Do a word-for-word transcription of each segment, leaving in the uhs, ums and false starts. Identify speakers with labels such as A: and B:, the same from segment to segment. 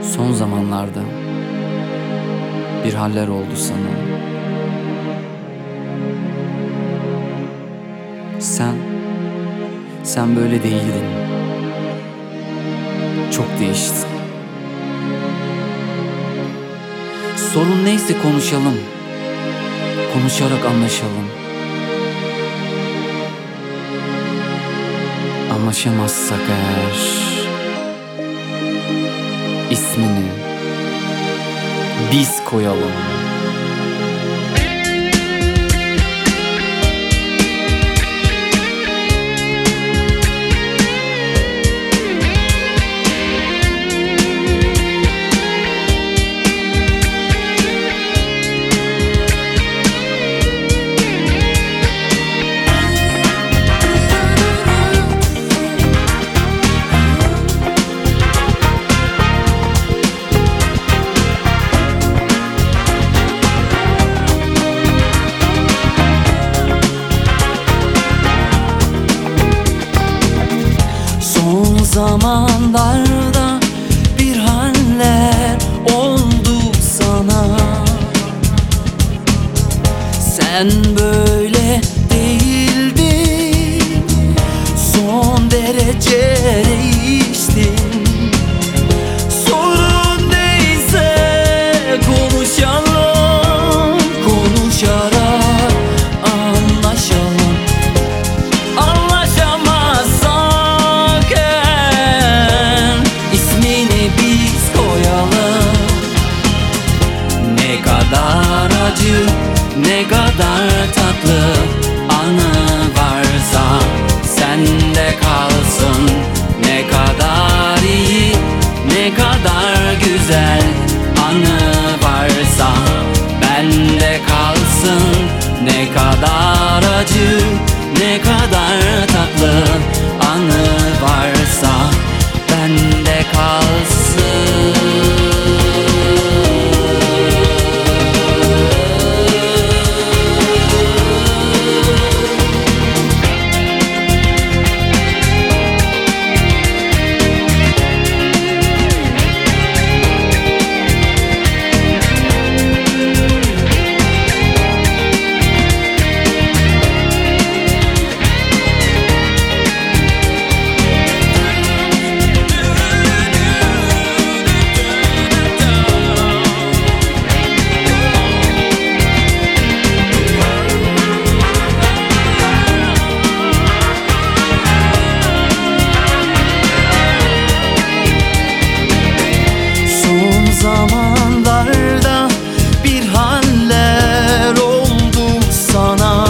A: Son zamanlarda bir haller oldu sana. Sen, sen böyle değildin. Çok değiştin. Sorun neyse konuşalım. Konuşarak anlaşalım. Anlaşamazsak eğer ismini biz koyalım.
B: Son zamanlarda bir haller oldu sana. Sen böyle değildin, son derece değiştin. Sorun neyse konuşalım, konuşarak anlaşalım. Anlaşamazsak eğer ismini biz koyalım. Ne kadar acı, ne kadar tatlı anı varsa sende kalsın. Ne kadar iyi, ne kadar güzel anı varsa bende kalsın. Ne kadar acı, ne kadar tatlı anı varsa bende kalsın. Zamanlarda bir haller oldu sana.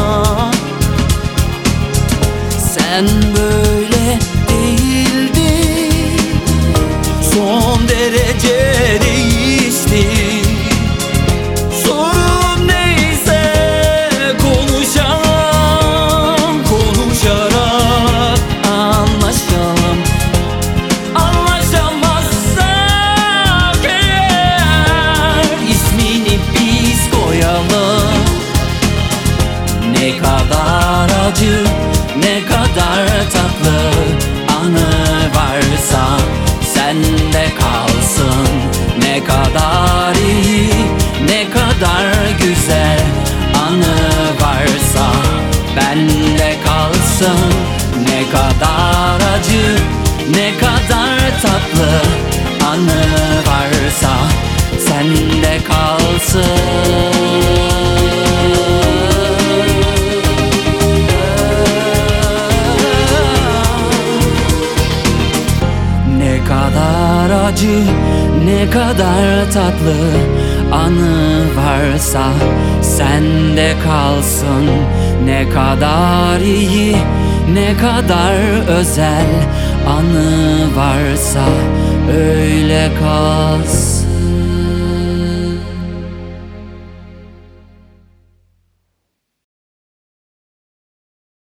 B: Sen böyle değildin, son derece değiştin. Sorun neyse konuşalım, konuşarak anlaşalım. Ne kadar acı, ne kadar tatlı anı varsa sende kalsın. Ne kadar iyi, ne kadar güzel anı varsa bende kalsın. Ne kadar acı, ne kadar tatlı anı varsa sende kalsın. Ne kadar acı, ne kadar tatlı anı varsa sende kalsın. Ne kadar iyi, ne kadar özel anı varsa öyle kalsın.